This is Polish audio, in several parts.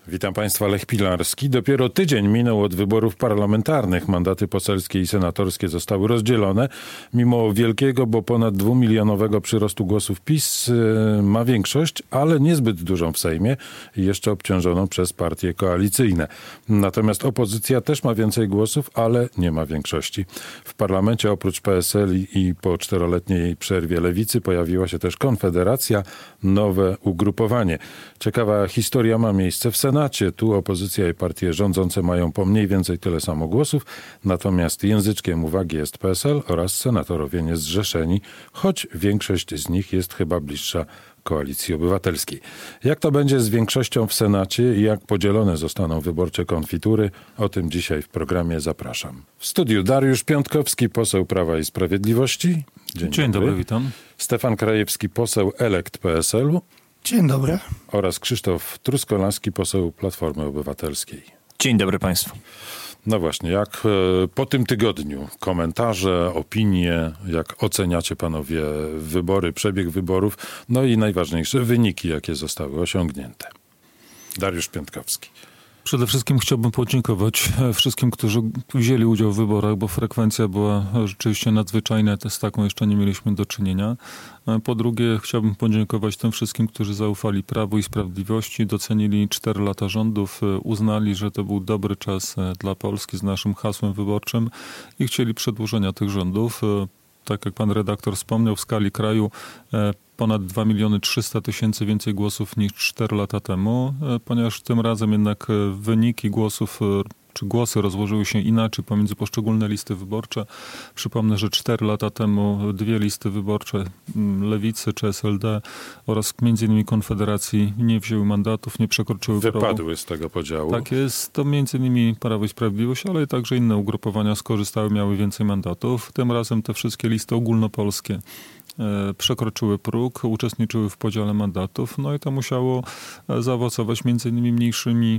Witam Państwa, Lech Pilarski. Dopiero tydzień minął od wyborów parlamentarnych. Mandaty poselskie i senatorskie zostały rozdzielone. Mimo wielkiego, bo ponad 2-milionowego przyrostu głosów PiS ma większość, ale niezbyt dużą w Sejmie i jeszcze obciążoną przez partie koalicyjne. Natomiast opozycja też ma więcej głosów, ale nie ma większości. W parlamencie oprócz PSL i po 4-letniej przerwie Lewicy pojawiła się też Konfederacja, nowe ugrupowanie. Ciekawa historia ma miejsce w Senacie. Tu opozycja i partie rządzące mają po mniej więcej tyle samo głosów, natomiast języczkiem uwagi jest PSL oraz senatorowie niezrzeszeni, choć większość z nich jest chyba bliższa Koalicji Obywatelskiej. Jak to będzie z większością w Senacie i jak podzielone zostaną wyborcze konfitury? O tym dzisiaj w programie zapraszam. W studiu Dariusz Piątkowski, poseł Prawa i Sprawiedliwości. Dzień dobry, witam. Stefan Krajewski, poseł elekt PSL-u. Dzień dobry. Oraz Krzysztof Truskolaski, poseł Platformy Obywatelskiej. Dzień dobry Państwu. No właśnie, jak po tym tygodniu komentarze, opinie, jak oceniacie panowie wybory, przebieg wyborów, no i najważniejsze wyniki, jakie zostały osiągnięte? Dariusz Piątkowski. Przede wszystkim chciałbym podziękować wszystkim, którzy wzięli udział w wyborach, bo frekwencja była rzeczywiście nadzwyczajna, z taką jeszcze nie mieliśmy do czynienia. Po drugie, chciałbym podziękować tym wszystkim, którzy zaufali Prawu i Sprawiedliwości, docenili 4 lata rządów, uznali, że to był dobry czas dla Polski z naszym hasłem wyborczym i chcieli przedłużenia tych rządów. Tak jak pan redaktor wspomniał, w skali kraju ponad 2 300 000 więcej głosów niż 4 lata temu, ponieważ tym razem jednak wyniki głosów czy głosy rozłożyły się inaczej pomiędzy poszczególne listy wyborcze. Przypomnę, że 4 lata temu 2 listy wyborcze Lewicy czy SLD oraz m.in. Konfederacji nie wzięły mandatów, nie przekroczyły progu. Wypadły z tego podziału. Tak jest. To m.in. Prawo i Sprawiedliwość, ale także inne ugrupowania skorzystały, miały więcej mandatów. Tym razem te wszystkie listy ogólnopolskie przekroczyły próg, uczestniczyły w podziale mandatów, no i to musiało zaowocować między innymi mniejszymi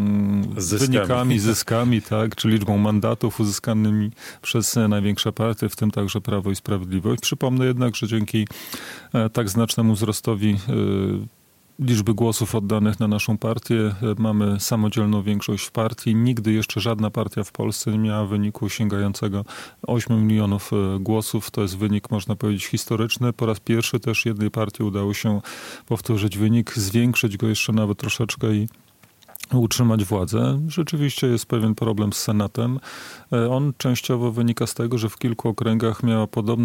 wynikami, zyskami, tak, czy liczbą mandatów uzyskanymi przez największe partie, w tym także Prawo i Sprawiedliwość. Przypomnę jednak, że dzięki tak znacznemu wzrostowi liczby głosów oddanych na naszą partię mamy samodzielną większość w partii. Nigdy jeszcze żadna partia w Polsce nie miała wyniku sięgającego 8 milionów głosów. To jest wynik, można powiedzieć, historyczny. Po raz pierwszy też jednej partii udało się powtórzyć wynik, zwiększyć go jeszcze nawet troszeczkę i utrzymać władzę. Rzeczywiście jest pewien problem z Senatem. On częściowo wynika z tego, że w kilku okręgach miała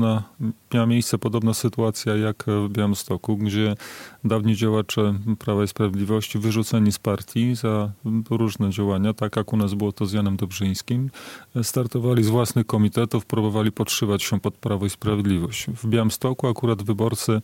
miejsce podobna sytuacja jak w Białymstoku, gdzie dawni działacze Prawa i Sprawiedliwości wyrzuceni z partii za różne działania, tak jak u nas było to z Janem Dobrzyńskim, startowali z własnych komitetów, próbowali podszywać się pod Prawo i Sprawiedliwość. W Białymstoku akurat wyborcy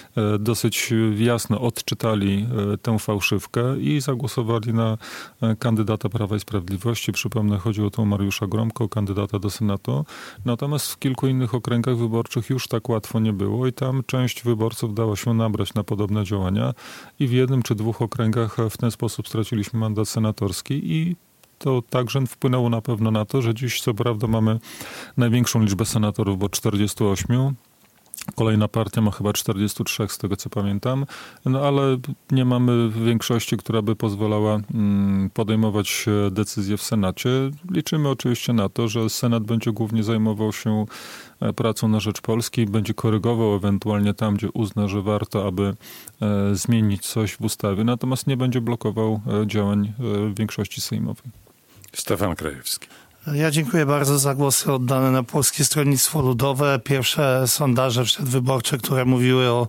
dosyć jasno odczytali tę fałszywkę i zagłosowali na kandydata Prawa i Sprawiedliwości. Przypomnę, chodziło tu o Mariusza Gromko, kandydata do Senatu. Natomiast w kilku innych okręgach wyborczych już tak łatwo nie było i tam część wyborców dała się nabrać na podobne działania i w 1 czy 2 okręgach w ten sposób straciliśmy mandat senatorski i to także wpłynęło na pewno na to, że dziś co prawda mamy największą liczbę senatorów, bo 48. Kolejna partia ma chyba 43, z tego co pamiętam, no ale nie mamy większości, która by pozwalała podejmować decyzje w Senacie. Liczymy oczywiście na to, że Senat będzie głównie zajmował się pracą na rzecz Polski, będzie korygował ewentualnie tam, gdzie uzna, że warto, aby zmienić coś w ustawie, natomiast nie będzie blokował działań większości sejmowej. Stefan Krajewski. Ja dziękuję bardzo za głosy oddane na Polskie Stronnictwo Ludowe. Pierwsze sondaże przedwyborcze, które mówiły o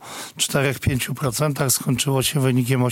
4-5%, skończyło się wynikiem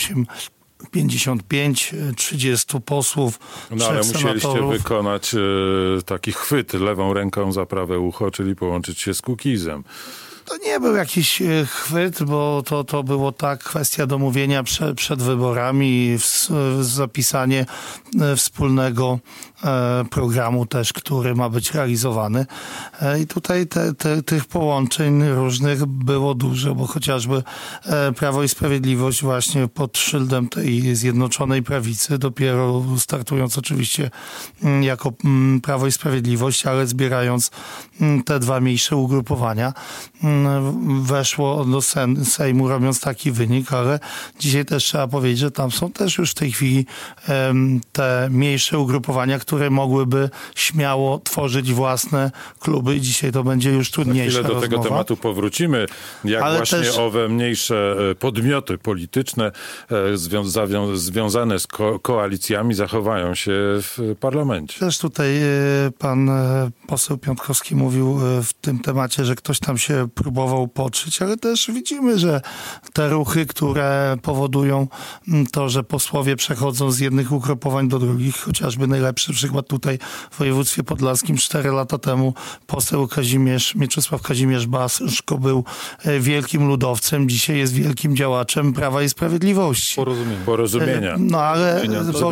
8,55, 30 posłów, 3 No ale musieliście senatorów. wykonać taki chwyt lewą ręką za prawe ucho, czyli połączyć się z Kukizem. To nie był jakiś chwyt, bo to było tak kwestia domówienia przed wyborami, zapisanie wspólnego programu też, który ma być realizowany. I tutaj tych połączeń różnych było dużo, bo chociażby Prawo i Sprawiedliwość właśnie pod szyldem tej Zjednoczonej Prawicy, dopiero startując oczywiście jako Prawo i Sprawiedliwość, ale zbierając te 2 mniejsze ugrupowania, weszło do Sejmu, robiąc taki wynik, ale dzisiaj też trzeba powiedzieć, że tam są też już w tej chwili te mniejsze ugrupowania, które mogłyby śmiało tworzyć własne kluby i dzisiaj to będzie już trudniejsza rozmowa. Do tego tematu powrócimy, jak ale właśnie też owe mniejsze podmioty polityczne związane z koalicjami zachowają się w parlamencie. Też tutaj pan poseł Piątkowski mówił w tym temacie, że ktoś tam się próbował podszyć, ale też widzimy, że te ruchy, które powodują to, że posłowie przechodzą z jednych ugrupowań do drugich, chociażby najlepszy przykład tutaj w województwie podlaskim 4 lata temu poseł Mieczysław Kazimierz Baszko był wielkim ludowcem, dzisiaj jest wielkim działaczem Prawa i Sprawiedliwości. Porozumienia. No ale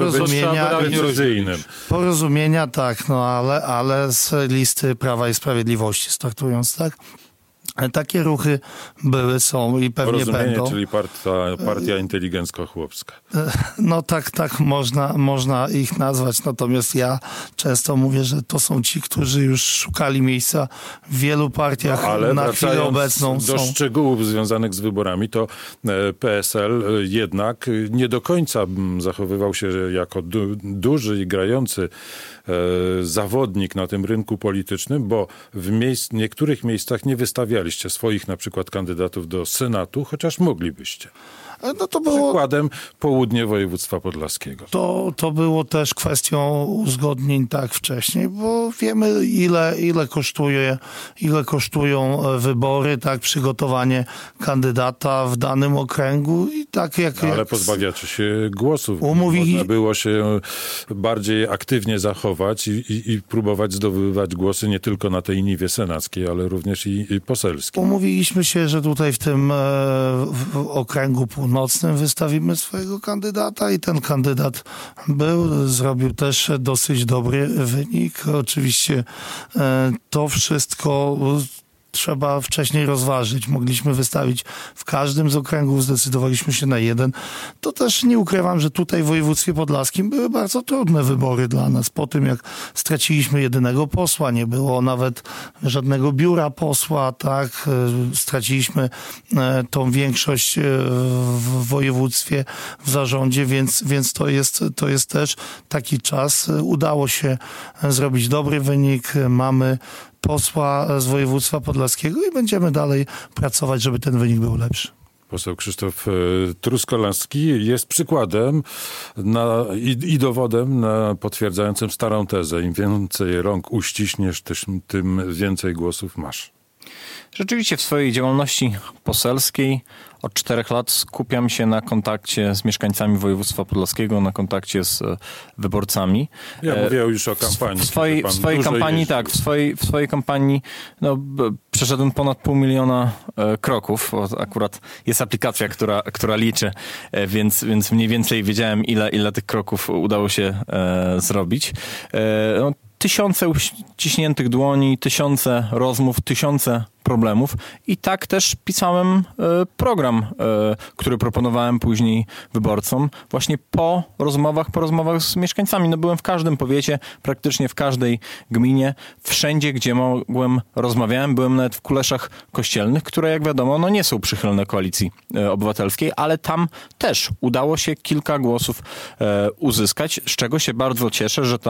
porozumienia tak, no ale z listy Prawa i Sprawiedliwości startując, tak? Takie ruchy były, są i pewnie będą. Czyli partia inteligencko-chłopska. No tak można ich nazwać. Natomiast ja często mówię, że to są ci, którzy już szukali miejsca w wielu partiach, ale na chwilę obecną do szczegółów związanych z wyborami, to PSL jednak nie do końca zachowywał się jako duży i grający zawodnik na tym rynku politycznym, bo w niektórych miejscach nie wystawialiście swoich na przykład kandydatów do Senatu, chociaż moglibyście. No to było, przykładem południe województwa podlaskiego. To było też kwestią uzgodnień tak wcześniej, bo wiemy ile kosztują wybory, tak, przygotowanie kandydata w danym okręgu i tak jak... Ale pozbawiacie się głosów. Można było się bardziej aktywnie zachować i próbować zdobywać głosy nie tylko na tej niwie senackiej, ale również i poselskiej. Umówiliśmy się, że tutaj w tym okręgu północnym wystawimy swojego kandydata i ten kandydat zrobił też dosyć dobry wynik. Oczywiście to wszystko trzeba wcześniej rozważyć. Mogliśmy wystawić w każdym z okręgów, zdecydowaliśmy się na jeden. To też nie ukrywam, że tutaj w województwie podlaskim były bardzo trudne wybory dla nas. Po tym, jak straciliśmy jedynego posła, nie było nawet żadnego biura posła, tak, straciliśmy tą większość w województwie, w zarządzie, więc to jest też taki czas. Udało się zrobić dobry wynik. Mamy posła z województwa podlaskiego i będziemy dalej pracować, żeby ten wynik był lepszy. Poseł Krzysztof Truskolaski jest przykładem i dowodem potwierdzającym starą tezę. Im więcej rąk uściśniesz, tym więcej głosów masz. Rzeczywiście w swojej działalności poselskiej od 4 lat skupiam się na kontakcie z mieszkańcami województwa podlaskiego, na kontakcie z wyborcami. Ja mówię już o kampanii. W swojej kampanii przeszedłem ponad 500 000 kroków. Akurat jest aplikacja, która liczy, więc mniej więcej wiedziałem, ile tych kroków udało się zrobić. Tysiące uściśniętych dłoni, tysiące rozmów, tysiące problemów i tak też pisałem program, który proponowałem później wyborcom właśnie po rozmowach z mieszkańcami. Byłem w każdym powiecie, praktycznie w każdej gminie, wszędzie, gdzie mogłem, rozmawiałem. Byłem nawet w Kuleszach Kościelnych, które jak wiadomo, nie są przychylne Koalicji Obywatelskiej, ale tam też udało się kilka głosów uzyskać, z czego się bardzo cieszę, że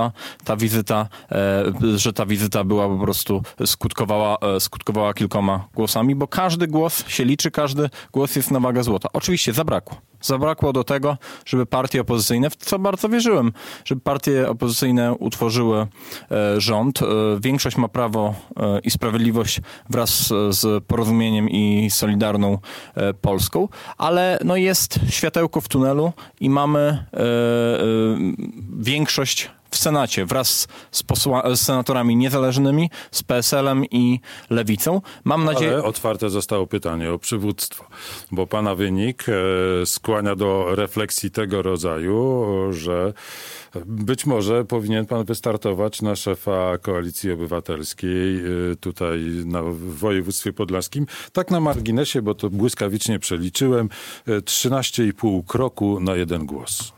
ta wizyta była po prostu skutkowała kilkoma głosami, bo każdy głos się liczy, każdy głos jest na wagę złota. Oczywiście zabrakło do tego, żeby partie opozycyjne, w co bardzo wierzyłem, żeby partie opozycyjne utworzyły rząd. Większość ma Prawo i Sprawiedliwość wraz z Porozumieniem i Solidarną Polską, ale jest światełko w tunelu i mamy większość w Senacie wraz z senatorami niezależnymi, z PSL-em i Lewicą. Mam nadzieję... Ale otwarte zostało pytanie o przywództwo, bo pana wynik skłania do refleksji tego rodzaju, że być może powinien pan wystartować na szefa Koalicji Obywatelskiej tutaj w województwie podlaskim. Tak na marginesie, bo to błyskawicznie przeliczyłem, 13,5 kroku na 1 głos.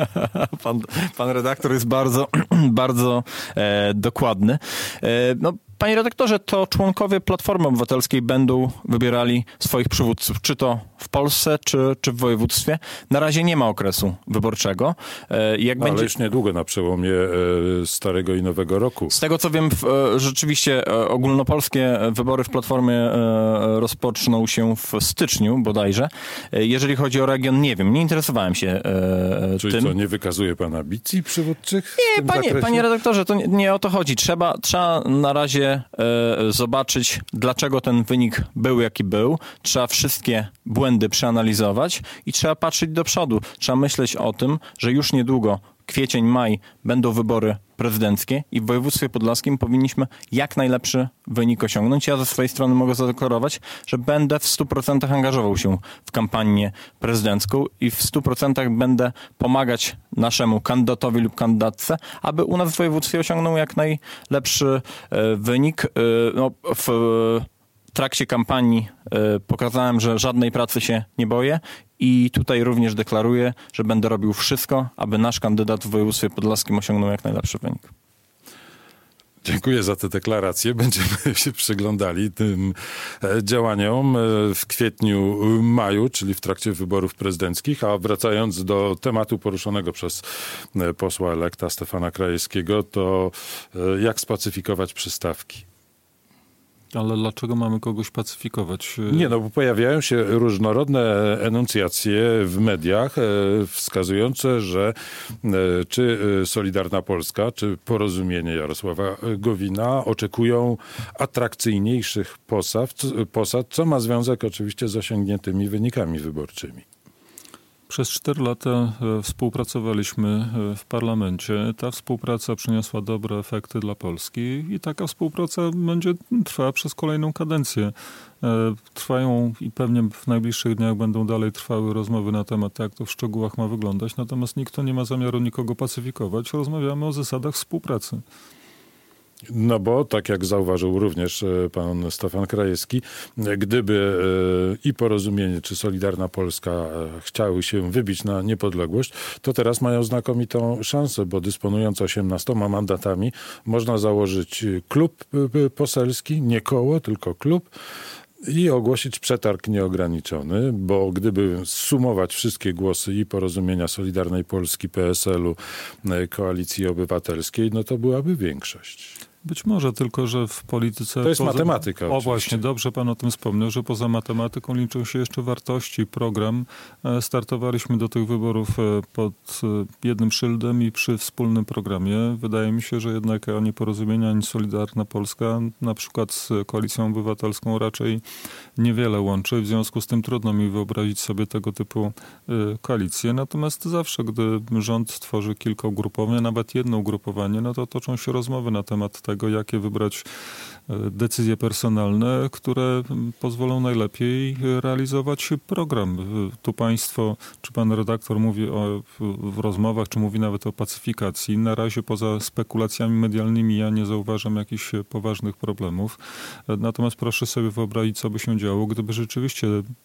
Pan redaktor jest bardzo, bardzo dokładny. Panie redaktorze, to członkowie Platformy Obywatelskiej będą wybierali swoich przywódców, czy to w Polsce, czy w województwie. Na razie nie ma okresu wyborczego. Ale już niedługo, na przełomie starego i nowego roku. Z tego co wiem, rzeczywiście ogólnopolskie wybory w Platformie rozpoczną się w styczniu bodajże. Jeżeli chodzi o region, nie wiem, nie interesowałem się Czyli tym. co, nie wykazuje pan ambicji przywódczych? Nie, panie redaktorze, to nie o to chodzi. Trzeba na razie zobaczyć, dlaczego ten wynik był, jaki był. Trzeba wszystkie błędy przeanalizować i trzeba patrzeć do przodu. Trzeba myśleć o tym, że już niedługo, kwiecień, maj, będą wybory prezydenckie i w województwie podlaskim powinniśmy jak najlepszy wynik osiągnąć. Ja ze swojej strony mogę zadeklarować, że będę w 100% angażował się w kampanię prezydencką i w 100% będę pomagać naszemu kandydatowi lub kandydatce, aby u nas w województwie osiągnął jak najlepszy wynik. W trakcie kampanii pokazałem, że żadnej pracy się nie boję i tutaj również deklaruję, że będę robił wszystko, aby nasz kandydat w województwie podlaskim osiągnął jak najlepszy wynik. Dziękuję za te deklaracje. Będziemy się przyglądali tym działaniom w kwietniu, maju, czyli w trakcie wyborów prezydenckich. A wracając do tematu poruszonego przez posła elekta Stefana Krajewskiego, to jak spacyfikować przystawki? Ale dlaczego mamy kogoś pacyfikować? Nie, bo pojawiają się różnorodne enuncjacje w mediach wskazujące, że czy Solidarna Polska, czy Porozumienie Jarosława Gowina oczekują atrakcyjniejszych posad, co ma związek oczywiście z osiągniętymi wynikami wyborczymi. Przez 4 lata współpracowaliśmy w parlamencie. Ta współpraca przyniosła dobre efekty dla Polski i taka współpraca będzie trwała przez kolejną kadencję. Trwają i pewnie w najbliższych dniach będą dalej trwały rozmowy na temat, jak to w szczegółach ma wyglądać. Natomiast nikt nie ma zamiaru nikogo pacyfikować. Rozmawiamy o zasadach współpracy. No bo, tak jak zauważył również pan Stefan Krajewski, gdyby i Porozumienie, czy Solidarna Polska chciały się wybić na niepodległość, to teraz mają znakomitą szansę, bo dysponując 18 mandatami, można założyć klub poselski, nie koło, tylko klub, i ogłosić przetarg nieograniczony, bo gdyby sumować wszystkie głosy i Porozumienia, Solidarnej Polski, PSL-u, Koalicji Obywatelskiej, no to byłaby większość. Być może, tylko że w polityce... To jest matematyka. O właśnie, dobrze pan o tym wspomniał, że poza matematyką liczą się jeszcze wartości. Program. Startowaliśmy do tych wyborów pod jednym szyldem i przy wspólnym programie. Wydaje mi się, że jednak ani Porozumienie, ani Solidarna Polska na przykład z Koalicją Obywatelską raczej niewiele łączy. W związku z tym trudno mi wyobrazić sobie tego typu koalicje. Natomiast zawsze, gdy rząd tworzy kilka ugrupowań, nawet jedno ugrupowanie, no to toczą się rozmowy na temat tego, jakie wybrać decyzje personalne, które pozwolą najlepiej realizować program. Tu państwo, czy pan redaktor mówi w rozmowach, czy mówi nawet o pacyfikacji. Na razie poza spekulacjami medialnymi ja nie zauważam jakichś poważnych problemów. Natomiast proszę sobie wyobrazić, co by się działo, gdyby rzeczywiście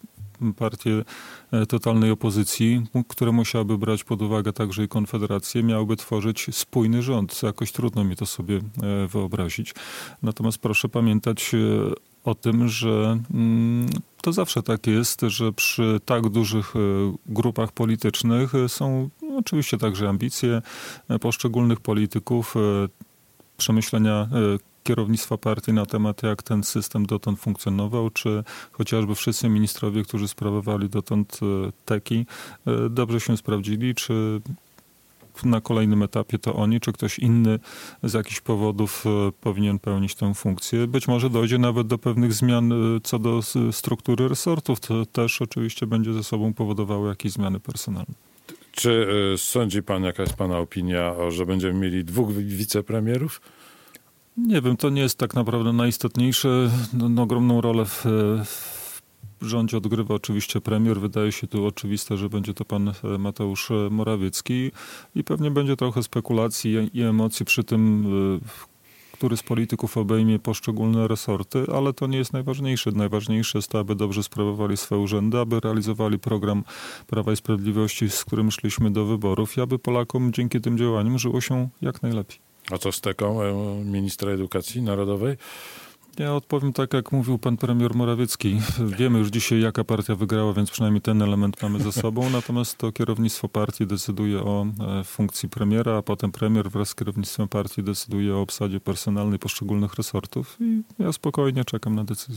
partie totalnej opozycji, które musiałyby brać pod uwagę także i Konfederację, miałyby tworzyć spójny rząd. Jakoś trudno mi to sobie wyobrazić. Natomiast proszę pamiętać o tym, że to zawsze tak jest, że przy tak dużych grupach politycznych są oczywiście także ambicje poszczególnych polityków, przemyślenia kierownictwa partii na temat, jak ten system dotąd funkcjonował, czy chociażby wszyscy ministrowie, którzy sprawowali dotąd teki, dobrze się sprawdzili, czy na kolejnym etapie to oni, czy ktoś inny z jakichś powodów powinien pełnić tę funkcję. Być może dojdzie nawet do pewnych zmian co do struktury resortów. To też oczywiście będzie ze sobą powodowało jakieś zmiany personalne. Czy sądzi pan, jaka jest pana opinia, że będziemy mieli 2 wicepremierów? Nie wiem, to nie jest tak naprawdę najistotniejsze. Ogromną rolę w rządzie odgrywa oczywiście premier. Wydaje się tu oczywiste, że będzie to pan Mateusz Morawiecki i pewnie będzie trochę spekulacji i emocji przy tym, który z polityków obejmie poszczególne resorty, ale to nie jest najważniejsze. Najważniejsze jest to, aby dobrze sprawowali swoje urzędy, aby realizowali program Prawa i Sprawiedliwości, z którym szliśmy do wyborów i aby Polakom dzięki tym działaniom żyło się jak najlepiej. A co z teką ministra edukacji narodowej? Ja odpowiem tak, jak mówił pan premier Morawiecki. Wiemy już dzisiaj, jaka partia wygrała, więc przynajmniej ten element mamy za sobą. Natomiast to kierownictwo partii decyduje o funkcji premiera, a potem premier wraz z kierownictwem partii decyduje o obsadzie personalnej poszczególnych resortów. I ja spokojnie czekam na decyzję.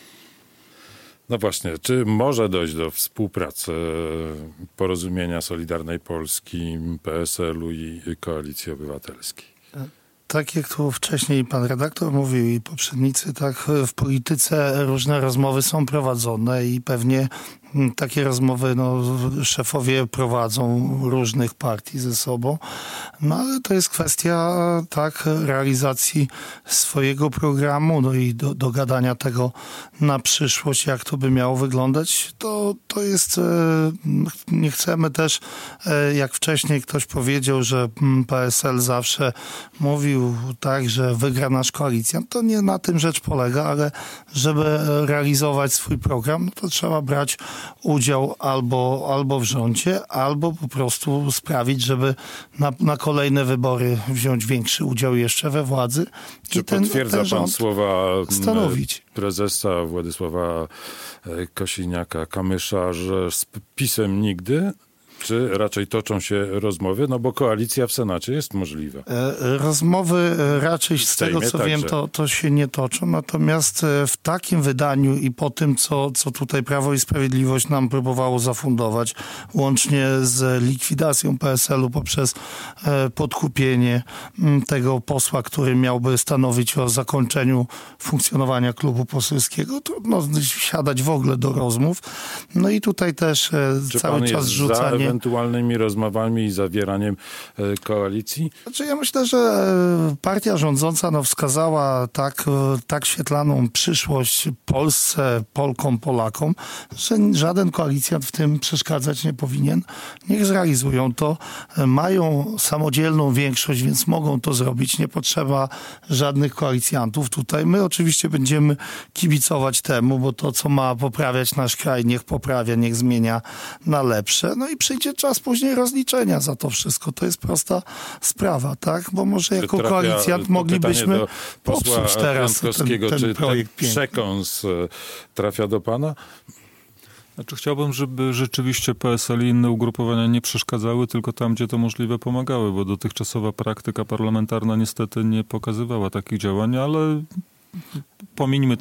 No właśnie, czy może dojść do współpracy, porozumienia Solidarnej Polski, PSL-u i Koalicji Obywatelskiej? Tak jak tu wcześniej pan redaktor mówił i poprzednicy, tak w polityce różne rozmowy są prowadzone i pewnie takie rozmowy szefowie prowadzą różnych partii ze sobą, no ale to jest kwestia tak realizacji swojego programu, i dogadania tego na przyszłość, jak to by miało wyglądać. To jest, nie chcemy też, jak wcześniej ktoś powiedział, że PSL zawsze mówił tak, że wygra nasz koalicjant, to nie na tym rzecz polega, ale żeby realizować swój program, to trzeba brać udział albo w rządzie, albo po prostu sprawić, żeby na kolejne wybory wziąć większy udział jeszcze we władzy. Czy potwierdza pan słowa stanowić. Prezesa Władysława Kosiniaka-Kamysza, że z PiS-em nigdy? Czy raczej toczą się rozmowy? No bo koalicja w Senacie jest możliwa. Rozmowy raczej z tego, co także wiem, to się nie toczą. Natomiast w takim wydaniu i po tym, co tutaj Prawo i Sprawiedliwość nam próbowało zafundować, łącznie z likwidacją PSL-u poprzez podkupienie tego posła, który miałby stanowić o zakończeniu funkcjonowania klubu poselskiego, trudno siadać w ogóle do rozmów. No i tutaj też cały czas rzucanie ewentualnymi rozmowami i zawieraniem koalicji? Znaczy ja myślę, że partia rządząca wskazała tak świetlaną przyszłość Polsce, Polkom, Polakom, że żaden koalicjant w tym przeszkadzać nie powinien. Niech zrealizują to. Mają samodzielną większość, więc mogą to zrobić. Nie potrzeba żadnych koalicjantów tutaj. My oczywiście będziemy kibicować temu, bo to, co ma poprawiać nasz kraj, niech poprawia, niech zmienia na lepsze. No i przyjdzie czas później rozliczenia za to wszystko. To jest prosta sprawa, tak? Bo może jako koalicjant moglibyśmy popsuć teraz ten projekt piękny. Przekąs trafia do pana? Znaczy chciałbym, żeby rzeczywiście PSL i inne ugrupowania nie przeszkadzały, tylko tam, gdzie to możliwe, pomagały, bo dotychczasowa praktyka parlamentarna niestety nie pokazywała takich działań, ale pomińmy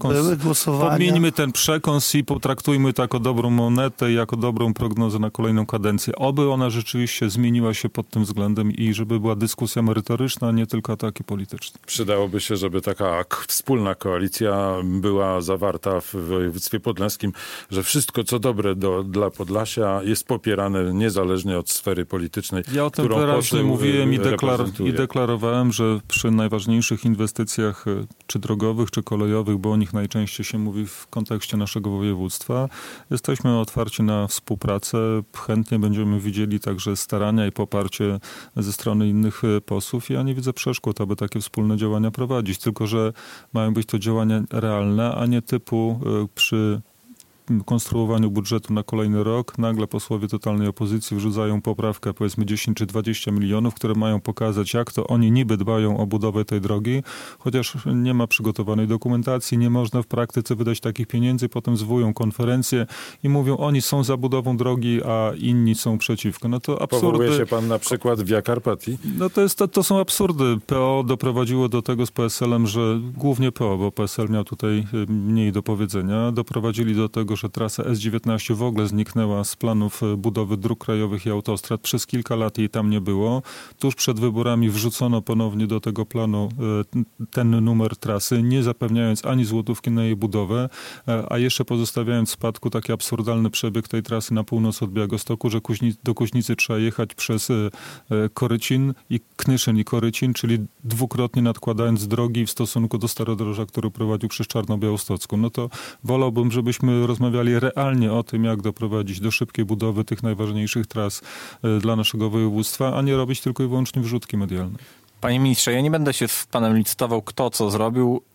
ten przekąs i potraktujmy to jako dobrą monetę i jako dobrą prognozę na kolejną kadencję. Oby ona rzeczywiście zmieniła się pod tym względem i żeby była dyskusja merytoryczna, a nie tylko ataki polityczne. Przydałoby się, żeby taka wspólna koalicja była zawarta w województwie podlaskim, że wszystko, co dobre dla Podlasia jest popierane niezależnie od sfery politycznej. Ja o tym wyraźnie mówiłem i deklarowałem, że przy najważniejszych inwestycjach czy drogowych, czy kolejowych, bo o nich najczęściej się mówi w kontekście naszego województwa. Jesteśmy otwarci na współpracę. Chętnie będziemy widzieli także starania i poparcie ze strony innych posłów. Ja nie widzę przeszkód, aby takie wspólne działania prowadzić. Tylko że mają być to działania realne, a nie typu przy konstruowaniu budżetu na kolejny rok nagle posłowie totalnej opozycji wrzucają poprawkę powiedzmy 10 czy 20 milionów, które mają pokazać, jak to oni niby dbają o budowę tej drogi, chociaż nie ma przygotowanej dokumentacji, nie można w praktyce wydać takich pieniędzy, potem zwołują konferencję i mówią, oni są za budową drogi, a inni są przeciwko. No to absurdy. Powołuje się pan na przykład Via Carpatii? No to są absurdy. PO doprowadziło do tego z PSL-em, że głównie PO, bo PSL miał tutaj mniej do powiedzenia, doprowadzili do tego, że trasa S19 w ogóle zniknęła z planów budowy dróg krajowych i autostrad. Przez kilka lat jej tam nie było. Tuż przed wyborami wrzucono ponownie do tego planu ten numer trasy, nie zapewniając ani złotówki na jej budowę, a jeszcze pozostawiając w spadku taki absurdalny przebieg tej trasy na północ od Białegostoku, że do Kuźnicy trzeba jechać przez Korycin i Knyszyn i Korycin, czyli dwukrotnie nadkładając drogi w stosunku do Starodroża, który prowadził przez Czarno-Białostocką. No to wolałbym, żebyśmy rozmawiali realnie o tym, jak doprowadzić do szybkiej budowy tych najważniejszych tras dla naszego województwa, a nie robić tylko i wyłącznie wrzutki medialne. Panie ministrze, ja nie będę się z panem licytował, kto co zrobił.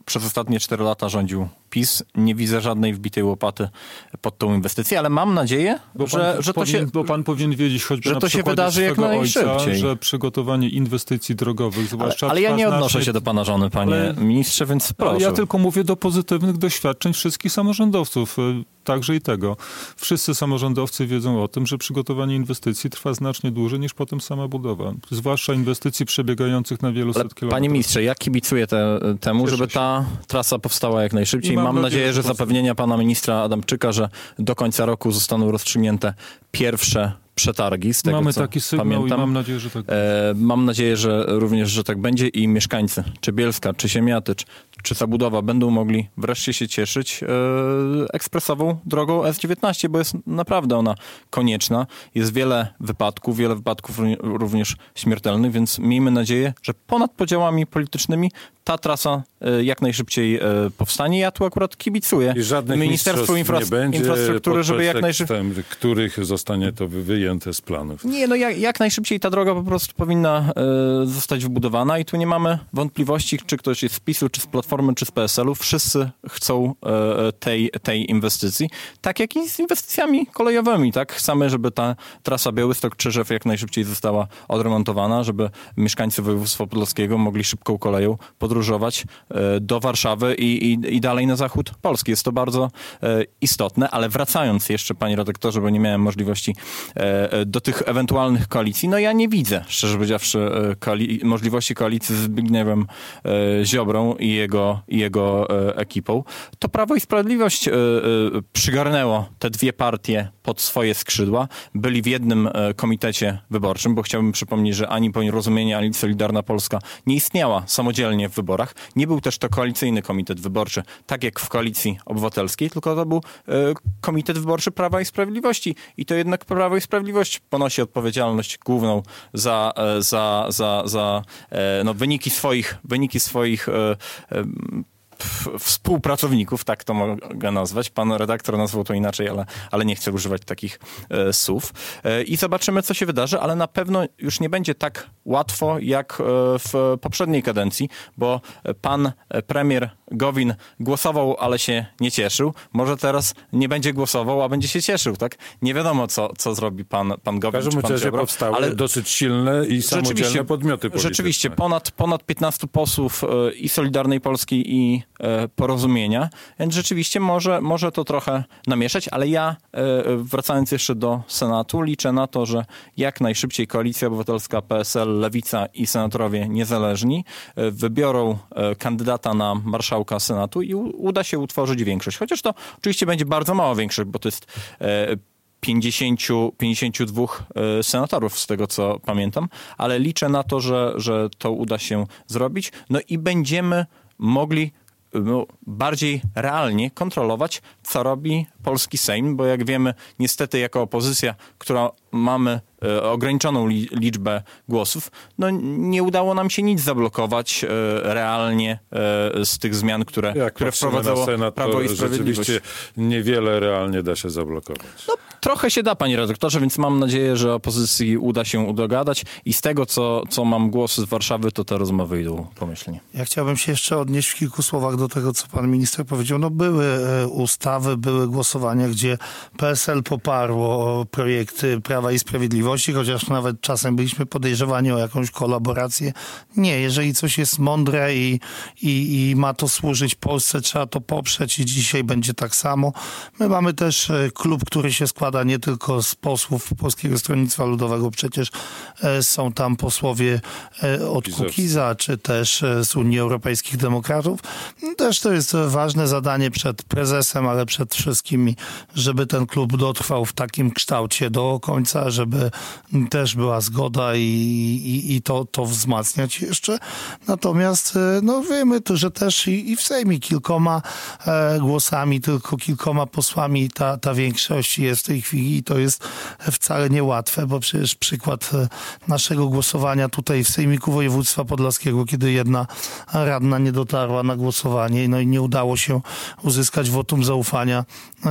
przez ostatnie 4 lata rządził PiS. Nie widzę żadnej wbitej łopaty pod tą inwestycję, ale mam nadzieję, bo pan powinien wiedzieć choćby że na to się wydarzy jak najszybciej. Ojca, że przygotowanie inwestycji drogowych, zwłaszcza... Ale ja nie odnoszę się do pana żony, panie ministrze, więc proszę. Ja tylko mówię do pozytywnych doświadczeń wszystkich samorządowców. Także i tego. Wszyscy samorządowcy wiedzą o tym, że przygotowanie inwestycji trwa znacznie dłużej niż potem sama budowa. Zwłaszcza inwestycji przebiegających na wielu set kilometrów. Panie ministrze, ja kibicuję temu, żeby ta trasa powstała jak najszybciej. Mam nadzieję, że zapewnienia pana ministra Adamczyka, że do końca roku zostaną rozstrzygnięte pierwsze przetargi, z tego mamy co taki sygnał pamiętam. I mam nadzieję, że tak mam nadzieję, że również, że tak będzie i mieszkańcy, czy Bielska, czy Siemiaty, czy Zabudowa będą mogli wreszcie się cieszyć ekspresową drogą S19, bo jest naprawdę ona konieczna. Jest wiele wypadków również śmiertelnych, więc miejmy nadzieję, że ponad podziałami politycznymi ta trasa jak najszybciej powstanie. Ja tu akurat kibicuję Ministerstwu Infrastruktury, żeby jak najszybciej... których zostanie to wyjęte z planów. Nie, no jak najszybciej ta droga po prostu powinna zostać wybudowana i tu nie mamy wątpliwości, czy ktoś jest z PiS-u, czy z Platformy, czy z PSL-u. Wszyscy chcą tej inwestycji. Tak jak i z inwestycjami kolejowymi, tak? Chcemy, żeby ta trasa Białystok-Czyżew jak najszybciej została odremontowana, żeby mieszkańcy województwa podlaskiego mogli szybką koleją podróżować do Warszawy i dalej na zachód Polski. Jest to bardzo istotne, ale wracając jeszcze, panie redaktorze, bo nie miałem możliwości do tych ewentualnych koalicji, no ja nie widzę, szczerze powiedziawszy, możliwości koalicji z Zbigniewem Ziobrą i jego ekipą. To Prawo i Sprawiedliwość przygarnęło te dwie partie pod swoje skrzydła. Byli w jednym komitecie wyborczym, bo chciałbym przypomnieć, że ani Porozumienie, ani Solidarna Polska nie istniała samodzielnie w wyborach. Nie był też to koalicyjny komitet wyborczy, tak jak w Koalicji Obywatelskiej, tylko to był komitet wyborczy Prawa i Sprawiedliwości. I to jednak Prawo i Sprawiedliwość ponosi odpowiedzialność główną za wyniki swoich współpracowników, tak to mogę nazwać. Pan redaktor nazwał to inaczej, ale nie chcę używać takich słów. I zobaczymy, co się wydarzy, ale na pewno już nie będzie tak łatwo, jak w poprzedniej kadencji, bo pan premier Gowin głosował, ale się nie cieszył. Może teraz nie będzie głosował, a będzie się cieszył, tak? Nie wiadomo, co zrobi pan Gowin. W każdym razie powstały ale dosyć silne i samodzielne podmioty polityczne. Rzeczywiście, ponad 15 posłów i Solidarnej Polski i Porozumienia, więc rzeczywiście może to trochę namieszać, ale ja, wracając jeszcze do Senatu, liczę na to, że jak najszybciej Koalicja Obywatelska, PSL, Lewica i senatorowie niezależni wybiorą kandydata na marszałka Senatu i uda się utworzyć większość. Chociaż to oczywiście będzie bardzo mała większość, bo to jest 52 senatorów, z tego co pamiętam, ale liczę na to, że to uda się zrobić. No i będziemy mogli bardziej realnie kontrolować, co robi polski Sejm, bo jak wiemy, niestety jako opozycja, która mamy ograniczoną liczbę głosów, no nie udało nam się nic zablokować realnie z tych zmian, które wprowadzało Senat, Prawo i Sprawiedliwość. Rzeczywiście niewiele realnie da się zablokować. No, trochę się da, panie redaktorze, więc mam nadzieję, że opozycji uda się dogadać i z tego, co mam głos z Warszawy, to te rozmowy idą pomyślnie. Ja chciałbym się jeszcze odnieść w kilku słowach do tego, co pan minister powiedział. No były ustawy, były głosowania, gdzie PSL poparło projekty Prawa i Sprawiedliwości, chociaż nawet czasem byliśmy podejrzewani o jakąś kolaborację. Nie, jeżeli coś jest mądre i ma to służyć Polsce, trzeba to poprzeć i dzisiaj będzie tak samo. My mamy też klub, który się składa nie tylko z posłów Polskiego Stronnictwa Ludowego, przecież są tam posłowie od Kukiza, czy też z Unii Europejskich Demokratów. Też to jest ważne zadanie przed prezesem, ale przed wszystkimi, żeby ten klub dotrwał w takim kształcie do końca, żeby też była zgoda i to wzmacniać jeszcze. Natomiast no wiemy, że też i w Sejmie kilkoma głosami, tylko kilkoma posłami ta większość jest w tej chwili i to jest wcale niełatwe, bo przecież przykład naszego głosowania tutaj w Sejmiku Województwa Podlaskiego, kiedy jedna radna nie dotarła na głosowanie, no i nie udało się uzyskać wotum zaufania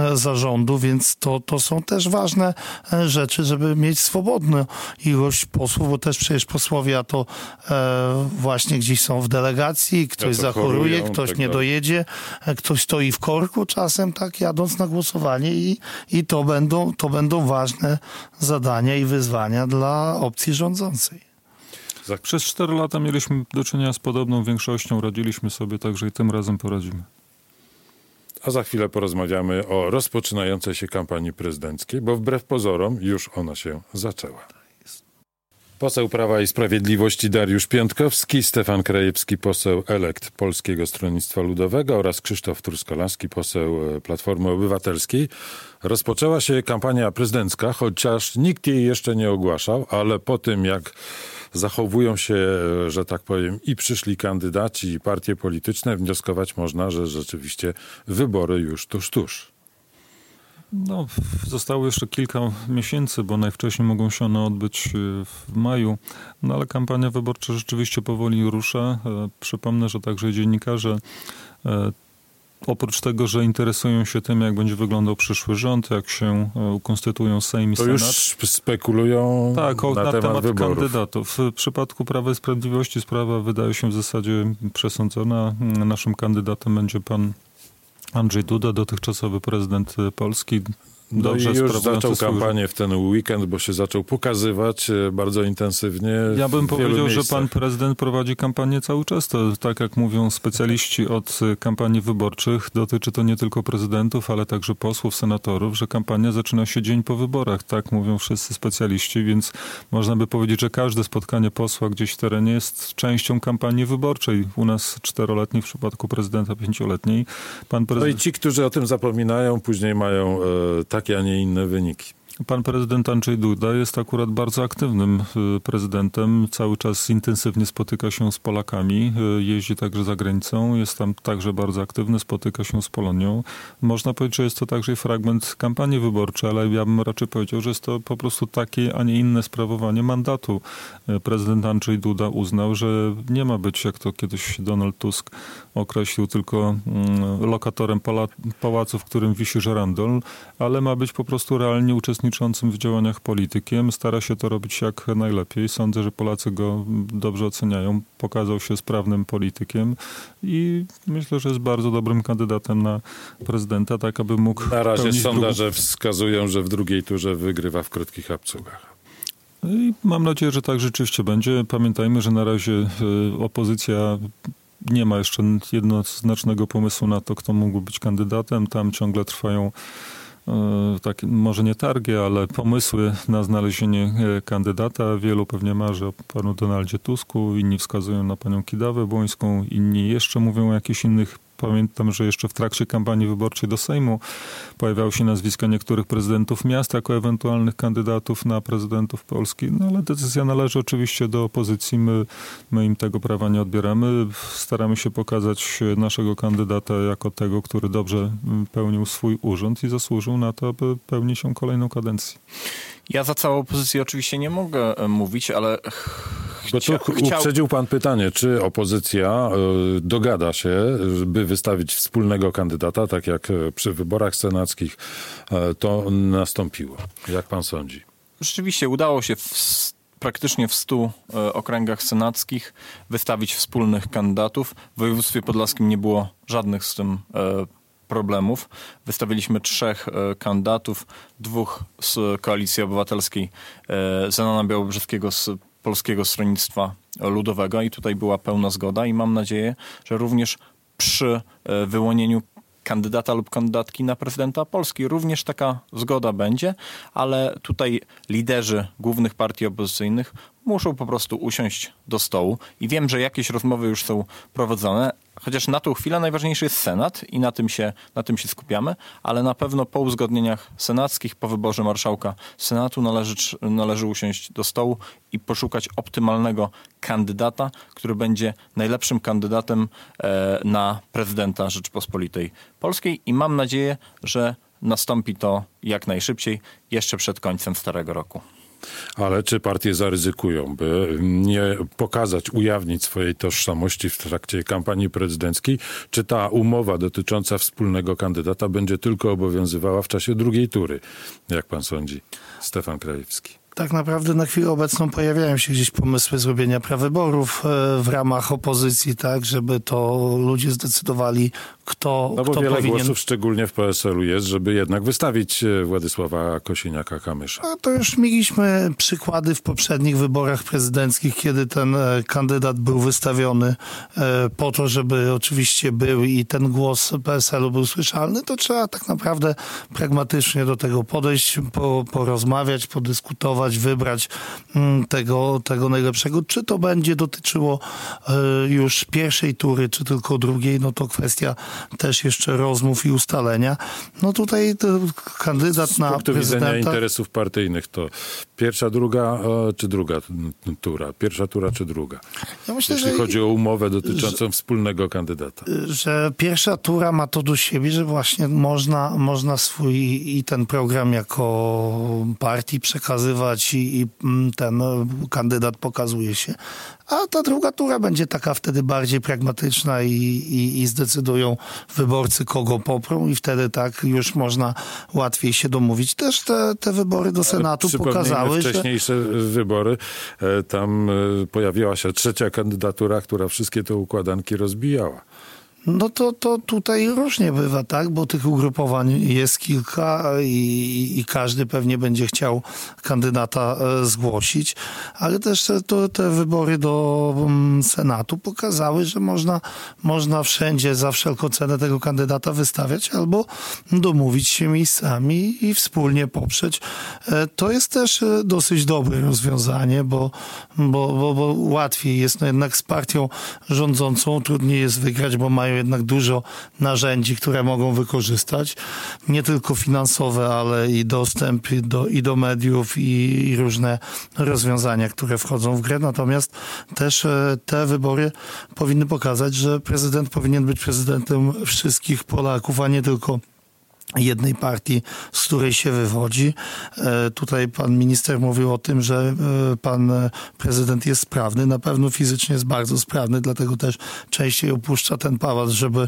zarządu, więc to są też ważne rzeczy, żeby mieć swobodną ilość posłów, bo też przecież posłowie to właśnie gdzieś są w delegacji, ktoś zachoruje, ktoś nie dojedzie, ktoś stoi w korku czasem, tak, jadąc na głosowanie i to będą ważne zadania i wyzwania dla opcji rządzącej. Przez 4 lata mieliśmy do czynienia z podobną większością, radziliśmy sobie, także i tym razem poradzimy. A za chwilę porozmawiamy o rozpoczynającej się kampanii prezydenckiej, bo wbrew pozorom już ona się zaczęła. Poseł Prawa i Sprawiedliwości Dariusz Piątkowski, Stefan Krajewski, poseł elekt Polskiego Stronnictwa Ludowego oraz Krzysztof Truskolaski, poseł Platformy Obywatelskiej. Rozpoczęła się kampania prezydencka, chociaż nikt jej jeszcze nie ogłaszał, ale po tym jak zachowują się, że tak powiem, i przyszli kandydaci, i partie polityczne, wnioskować można, że rzeczywiście wybory już tuż. No, zostało jeszcze kilka miesięcy, bo najwcześniej mogą się one odbyć w maju, no ale kampania wyborcza rzeczywiście powoli rusza. Przypomnę, że także dziennikarze oprócz tego, że interesują się tym, jak będzie wyglądał przyszły rząd, jak się ukonstytuują Sejm i Senat. To już spekulują na temat wyborów. Kandydatów. W przypadku Prawa i Sprawiedliwości sprawa wydaje się w zasadzie przesądzona. Naszym kandydatem będzie pan Andrzej Duda, dotychczasowy prezydent Polski. Dobrze, i już zaczął kampanię w ten weekend, bo się zaczął pokazywać bardzo intensywnie. Ja bym powiedział, miejscach. że pan prezydent prowadzi kampanię cały czas. To, tak jak mówią specjaliści od kampanii wyborczych, dotyczy to nie tylko prezydentów, ale także posłów, senatorów, że kampania zaczyna się dzień po wyborach. Tak mówią wszyscy specjaliści, więc można by powiedzieć, że każde spotkanie posła gdzieś w terenie jest częścią kampanii wyborczej. U nas 4-letniej, w przypadku prezydenta 5-letniej. No i ci, którzy o tym zapominają, później mają takie, a nie inne wyniki. Pan prezydent Andrzej Duda jest akurat bardzo aktywnym prezydentem. Cały czas intensywnie spotyka się z Polakami, jeździ także za granicą, jest tam także bardzo aktywny, spotyka się z Polonią. Można powiedzieć, że jest to także fragment kampanii wyborczej, ale ja bym raczej powiedział, że jest to po prostu takie, a nie inne sprawowanie mandatu. Prezydent Andrzej Duda uznał, że nie ma być, jak to kiedyś Donald Tusk określił, tylko lokatorem pałacu, w którym wisi żerandol, ale ma być po prostu realnie uczestniczącym w działaniach politykiem. Stara się to robić jak najlepiej. Sądzę, że Polacy go dobrze oceniają. Pokazał się sprawnym politykiem i myślę, że jest bardzo dobrym kandydatem na prezydenta, tak aby mógł... Na razie sondaże wskazują, że w drugiej turze wygrywa w krótkich abcugach. I mam nadzieję, że tak rzeczywiście będzie. Pamiętajmy, że na razie opozycja nie ma jeszcze jednoznacznego pomysłu na to, kto mógłby być kandydatem. Tam ciągle trwają takie, może nie targi, ale pomysły na znalezienie kandydata. Wielu pewnie marzy o panu Donaldzie Tusku, inni wskazują na panią Kidawę Błońską, inni jeszcze mówią o jakichś innych. Pamiętam, że jeszcze w trakcie kampanii wyborczej do Sejmu pojawiały się nazwiska niektórych prezydentów miast jako ewentualnych kandydatów na prezydentów Polski. No ale decyzja należy oczywiście do opozycji. My im tego prawa nie odbieramy. Staramy się pokazać naszego kandydata jako tego, który dobrze pełnił swój urząd i zasłużył na to, aby pełnić się kolejną kadencję. Ja za całą opozycję oczywiście nie mogę mówić, ale Bo tu uprzedził pan pytanie, czy opozycja dogada się, by wystawić wspólnego kandydata, tak jak przy wyborach senackich to nastąpiło. Jak pan sądzi? Rzeczywiście udało się praktycznie w 100 okręgach senackich wystawić wspólnych kandydatów. W województwie podlaskim nie było żadnych z tym problemów. Wystawiliśmy 3 kandydatów, 2 z Koalicji Obywatelskiej, Zenona Białobrzeskiego z Polskiego Stronnictwa Ludowego i tutaj była pełna zgoda i mam nadzieję, że również przy wyłonieniu kandydata lub kandydatki na prezydenta Polski również taka zgoda będzie, ale tutaj liderzy głównych partii opozycyjnych muszą po prostu usiąść do stołu i wiem, że jakieś rozmowy już są prowadzone, chociaż na tą chwilę najważniejszy jest Senat i na tym się skupiamy, ale na pewno po uzgodnieniach senackich, po wyborze marszałka Senatu należy usiąść do stołu i poszukać optymalnego kandydata, który będzie najlepszym kandydatem na prezydenta Rzeczypospolitej Polskiej i mam nadzieję, że nastąpi to jak najszybciej, jeszcze przed końcem starego roku. Ale czy partie zaryzykują, by nie ujawnić swojej tożsamości w trakcie kampanii prezydenckiej? Czy ta umowa dotycząca wspólnego kandydata będzie tylko obowiązywała w czasie drugiej tury? Jak pan sądzi? Stefan Krajewski. Tak naprawdę na chwilę obecną pojawiają się gdzieś pomysły zrobienia prawyborów w ramach opozycji, tak, żeby to ludzie zdecydowali, kto bo wiele powinien... głosów, szczególnie w PSL-u jest, żeby jednak wystawić Władysława Kosiniaka-Kamysza. A to już mieliśmy przykłady w poprzednich wyborach prezydenckich, kiedy ten kandydat był wystawiony po to, żeby oczywiście był i ten głos PSL-u był słyszalny, to trzeba tak naprawdę pragmatycznie do tego podejść, porozmawiać, podyskutować, wybrać tego najlepszego. Czy to będzie dotyczyło już pierwszej tury, czy tylko drugiej, no to kwestia też jeszcze rozmów i ustalenia. No tutaj kandydat na prezydenta... Z punktu widzenia interesów partyjnych to pierwsza, druga czy druga tura? Pierwsza tura czy druga? Ja myślę, jeśli chodzi o umowę dotyczącą wspólnego kandydata. Że pierwsza tura ma to do siebie, że właśnie można swój i ten program jako partii przekazywać i ten kandydat pokazuje się. A ta druga tura będzie taka wtedy bardziej pragmatyczna i zdecydują wyborcy, kogo poprą i wtedy tak już można łatwiej się domówić. Też te wybory do Senatu pokazały, wcześniejsze wybory, tam pojawiła się trzecia kandydatura, która wszystkie te układanki rozbijała. No to tutaj różnie bywa, tak? Bo tych ugrupowań jest kilka i każdy pewnie będzie chciał kandydata zgłosić, ale też te wybory do Senatu pokazały, że można wszędzie za wszelką cenę tego kandydata wystawiać albo domówić się miejscami i wspólnie poprzeć. To jest też dosyć dobre rozwiązanie, bo łatwiej jest jednak z partią rządzącą, trudniej jest wygrać, bo mają jednak dużo narzędzi, które mogą wykorzystać. Nie tylko finansowe, ale i dostęp do mediów i różne rozwiązania, które wchodzą w grę. Natomiast też te wybory powinny pokazać, że prezydent powinien być prezydentem wszystkich Polaków, a nie tylko jednej partii, z której się wywodzi. Tutaj pan minister mówił o tym, że pan prezydent jest sprawny. Na pewno fizycznie jest bardzo sprawny, dlatego też częściej opuszcza ten pałac, żeby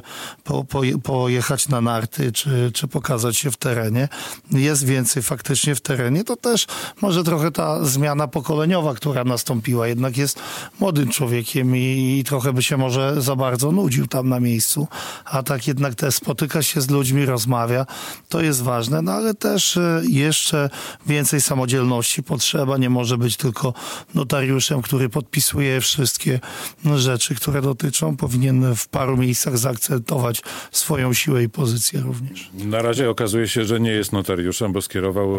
pojechać na narty, czy pokazać się w terenie. Jest więcej faktycznie w terenie. To też może trochę ta zmiana pokoleniowa, która nastąpiła. Jednak jest młodym człowiekiem i trochę by się może za bardzo nudził tam na miejscu. A tak jednak też spotyka się z ludźmi, rozmawia. To jest ważne, no ale też jeszcze więcej samodzielności potrzeba. Nie może być tylko notariuszem, który podpisuje wszystkie rzeczy, które dotyczą. Powinien w paru miejscach zaakcentować swoją siłę i pozycję również. Na razie okazuje się, że nie jest notariuszem, bo skierował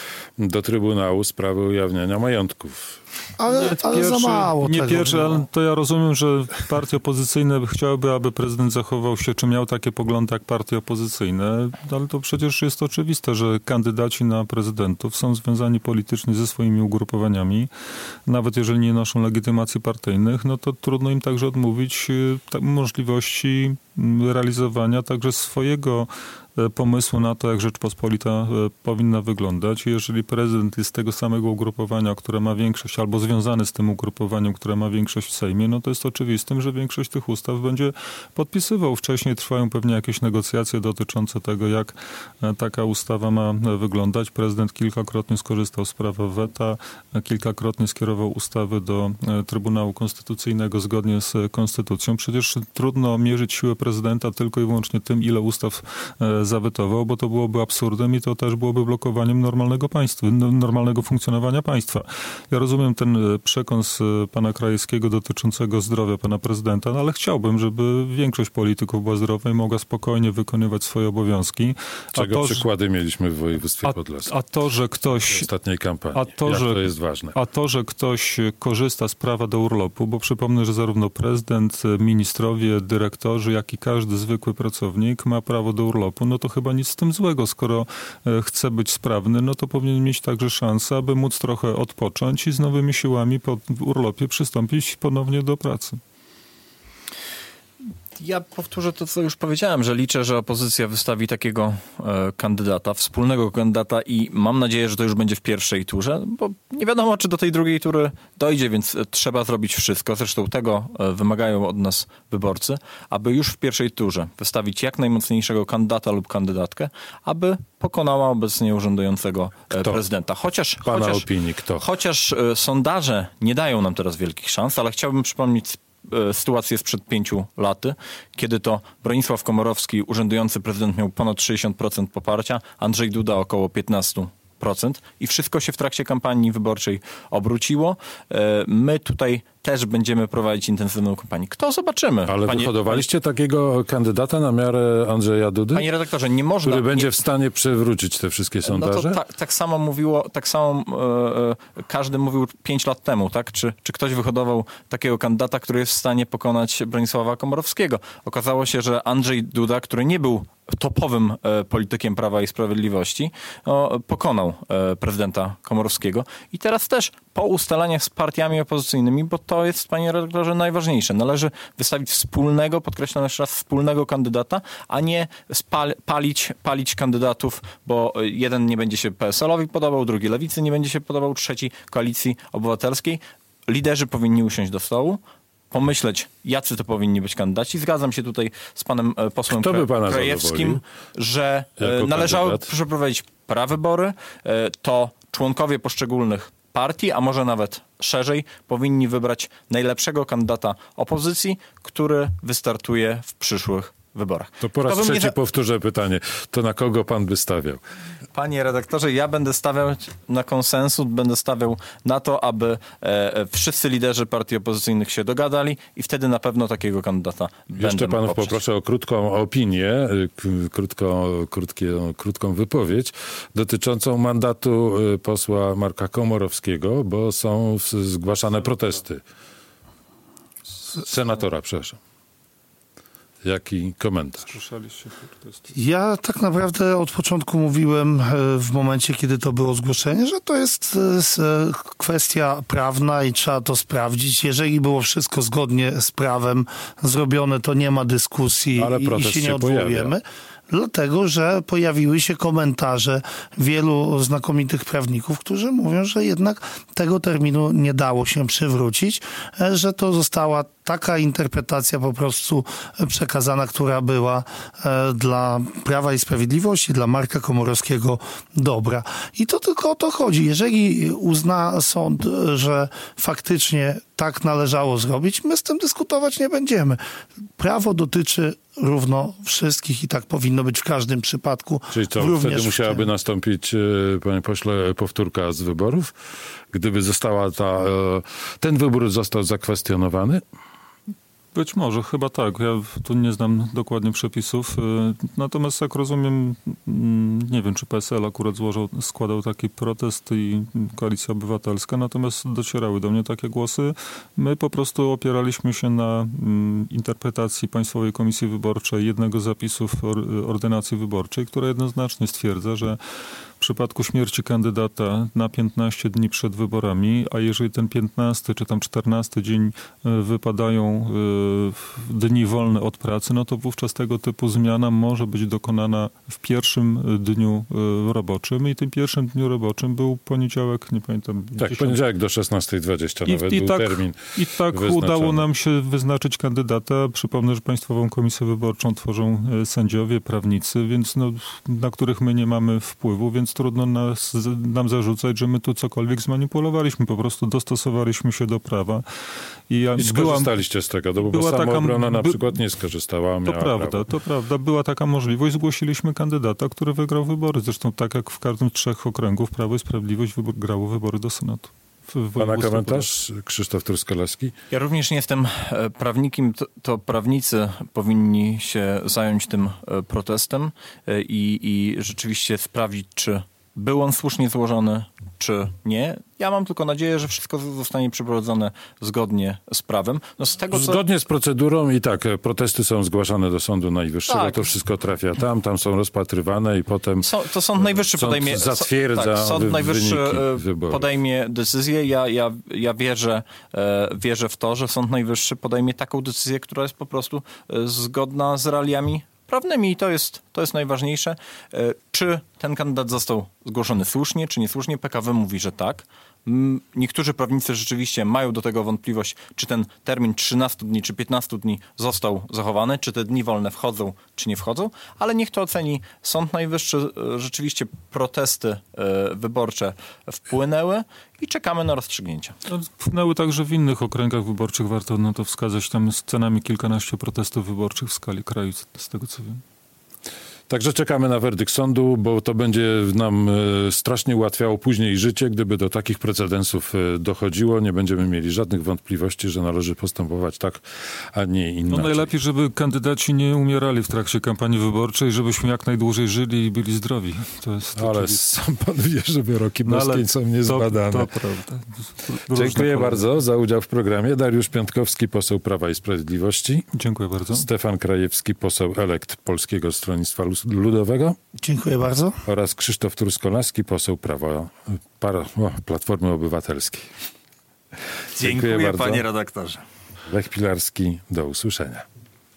do Trybunału sprawę ujawniania majątków. Ale za mało nie tego. Pierwszy, ale to ja rozumiem, że partie opozycyjne chciałyby, aby prezydent zachował się, czy miał takie poglądy jak partie opozycyjne, ale to przecież jest oczywiste, że kandydaci na prezydentów są związani politycznie ze swoimi ugrupowaniami. Nawet jeżeli nie noszą legitymacji partyjnych, no to trudno im także odmówić możliwości realizowania także swojego pomysłu na to, jak Rzeczpospolita powinna wyglądać. Jeżeli prezydent jest z tego samego ugrupowania, które ma większość, albo związany z tym ugrupowaniem, które ma większość w Sejmie, no to jest oczywistym, że większość tych ustaw będzie podpisywał. Wcześniej trwają pewnie jakieś negocjacje dotyczące tego, jak taka ustawa ma wyglądać. Prezydent kilkakrotnie skorzystał z prawa weta, kilkakrotnie skierował ustawy do Trybunału Konstytucyjnego zgodnie z Konstytucją. Przecież trudno mierzyć siłę prezydenta tylko i wyłącznie tym, ile ustaw zawetował, bo to byłoby absurdem i to też byłoby blokowaniem normalnego funkcjonowania państwa. Ja rozumiem ten przekąs pana Krajewskiego dotyczącego zdrowia pana prezydenta, no ale chciałbym, żeby większość polityków była zdrowa i mogła spokojnie wykonywać swoje obowiązki. Czego przykłady mieliśmy w województwie podlaskim. A to, że ktoś... W ostatniej kampanii. To jest ważne. A to, że ktoś korzysta z prawa do urlopu, bo przypomnę, że zarówno prezydent, ministrowie, dyrektorzy, jak i każdy zwykły pracownik ma prawo do urlopu, no to chyba nic z tym złego. Skoro chce być sprawny, no to powinien mieć także szansę, aby móc trochę odpocząć i z nowymi siłami po urlopie przystąpić ponownie do pracy. Ja powtórzę to, co już powiedziałem, że liczę, że opozycja wystawi takiego kandydata, wspólnego kandydata i mam nadzieję, że to już będzie w pierwszej turze, bo nie wiadomo, czy do tej drugiej tury dojdzie, więc trzeba zrobić wszystko. Zresztą tego wymagają od nas wyborcy, aby już w pierwszej turze wystawić jak najmocniejszego kandydata lub kandydatkę, aby pokonała obecnie urzędującego prezydenta. Chociaż sondaże nie dają nam teraz wielkich szans, ale chciałbym przypomnieć sytuację sprzed 5 lat, kiedy to Bronisław Komorowski, urzędujący prezydent, miał ponad 60% poparcia, Andrzej Duda około 15%. I wszystko się w trakcie kampanii wyborczej obróciło. My tutaj też będziemy prowadzić intensywną kampanię. Kto zobaczymy? Ale wyhodowaliście takiego kandydata na miarę Andrzeja Dudy? Panie redaktorze, nie można... Który będzie w stanie przewrócić te wszystkie sondaże? No to tak samo mówiło, każdy mówił 5 lat temu, tak? Czy ktoś wyhodował takiego kandydata, który jest w stanie pokonać Bronisława Komorowskiego? Okazało się, że Andrzej Duda, który nie był topowym politykiem Prawa i Sprawiedliwości, pokonał prezydenta Komorowskiego. I teraz też po ustaleniach z partiami opozycyjnymi, bo to jest, panie redaktorze, najważniejsze. Należy wystawić wspólnego, podkreślam jeszcze raz, wspólnego kandydata, a nie palić kandydatów, bo jeden nie będzie się PSL-owi podobał, drugi Lewicy nie będzie się podobał, trzeci Koalicji Obywatelskiej. Liderzy powinni usiąść do stołu, pomyśleć, jacy to powinni być kandydaci. Zgadzam się tutaj z panem posłem Krajewskim, że należało przeprowadzić prawybory. To członkowie poszczególnych partii, a może nawet szerzej, powinni wybrać najlepszego kandydata opozycji, który wystartuje w przyszłych wyborach. To po raz trzeci powtórzę pytanie. To na kogo pan by stawiał? Panie redaktorze, ja będę stawiał na konsensus, będę stawiał na to, aby wszyscy liderzy partii opozycyjnych się dogadali i wtedy na pewno takiego kandydata będę Jeszcze panów poproszę o krótką opinię, krótką wypowiedź dotyczącą mandatu posła Marka Komorowskiego, bo są zgłaszane protesty. Senatora, przepraszam. Jaki komentarz? Ja tak naprawdę od początku mówiłem w momencie, kiedy to było zgłoszenie, że to jest kwestia prawna i trzeba to sprawdzić. Jeżeli było wszystko zgodnie z prawem zrobione, to nie ma dyskusji i się nie odwołujemy. Dlatego, że pojawiły się komentarze wielu znakomitych prawników, którzy mówią, że jednak tego terminu nie dało się przywrócić, że to została taka interpretacja po prostu przekazana, która była dla Prawa i Sprawiedliwości, dla Marka Komorowskiego dobra. I to tylko o to chodzi. Jeżeli uzna sąd, że faktycznie tak należało zrobić, my z tym dyskutować nie będziemy. Prawo dotyczy równo wszystkich i tak powinno być w każdym przypadku. Czyli co, wtedy musiałaby nastąpić, panie pośle, powtórka z wyborów? Gdyby ten wybór został zakwestionowany? Być może, chyba tak. Ja tu nie znam dokładnie przepisów. Natomiast jak rozumiem, nie wiem, czy PSL akurat składał taki protest i Koalicja Obywatelska, natomiast docierały do mnie takie głosy. My po prostu opieraliśmy się na interpretacji Państwowej Komisji Wyborczej jednego z zapisów ordynacji wyborczej, która jednoznacznie stwierdza, że w przypadku śmierci kandydata na 15 dni przed wyborami, a jeżeli ten 15 czy tam 14 dzień wypadają dni wolne od pracy, no to wówczas tego typu zmiana może być dokonana w pierwszym dniu roboczym i tym pierwszym dniu roboczym był poniedziałek, nie pamiętam. Tak, 10... poniedziałek do 16:20 nawet był termin. I tak wyznaczony. Udało nam się wyznaczyć kandydata. Przypomnę, że Państwową Komisję Wyborczą tworzą sędziowie, prawnicy, więc na których my nie mamy wpływu, więc trudno nam zarzucać, że my tu cokolwiek zmanipulowaliśmy. Po prostu dostosowaliśmy się do prawa. I skorzystaliście z tego, bo Samoobrona na przykład nie skorzystała. To prawda. Była taka możliwość. Zgłosiliśmy kandydata, który wygrał wybory. Zresztą tak jak w każdym z 3 okręgów Prawo i Sprawiedliwość grało wybory do Senatu. Pana komentarz? Krzysztof Truskolaski. Ja również nie jestem prawnikiem. To prawnicy powinni się zająć tym protestem i rzeczywiście sprawdzić, czy był on słusznie złożony, czy nie. Ja mam tylko nadzieję, że wszystko zostanie przeprowadzone zgodnie z prawem. No z tego, Zgodnie z procedurą i tak, protesty są zgłaszane do Sądu Najwyższego, Tak. to wszystko trafia tam są rozpatrywane i potem to Sąd Najwyższy sąd podejmie... zatwierdza Sąd Najwyższy wyniki wyborów. podejmie decyzję. Ja wierzę w to, że Sąd Najwyższy podejmie taką decyzję, która jest po prostu zgodna z realiami prawnymi i to jest najważniejsze. Czy ten kandydat został zgłoszony słusznie, czy niesłusznie? PKW mówi, że tak. Niektórzy prawnicy rzeczywiście mają do tego wątpliwość, czy ten termin 13 dni czy 15 dni został zachowany, czy te dni wolne wchodzą, czy nie wchodzą, ale niech to oceni Sąd Najwyższy. Rzeczywiście protesty wyborcze wpłynęły i czekamy na rozstrzygnięcia. Wpłynęły także w innych okręgach wyborczych, warto to wskazać, tam z cenami kilkanaście protestów wyborczych w skali kraju, z tego co wiem. Także czekamy na werdykt sądu, bo to będzie nam strasznie ułatwiało później życie, gdyby do takich precedensów dochodziło. Nie będziemy mieli żadnych wątpliwości, że należy postępować tak, a nie inaczej. No najlepiej, żeby kandydaci nie umierali w trakcie kampanii wyborczej, żebyśmy jak najdłużej żyli i byli zdrowi. To jest Ale oczywiste. sam pan wie, że wyroki boskie są niezbadane. To prawda. Dziękuję bardzo za udział w programie. Dariusz Piątkowski, poseł Prawa i Sprawiedliwości. Dziękuję bardzo. Stefan Krajewski, poseł elekt Polskiego Stronnictwa Ludowego. Dziękuję bardzo. Oraz Krzysztof Truskolaski, poseł Platformy Obywatelskiej. Dziękuję bardzo. panie redaktorze. Lech Pilarski, do usłyszenia.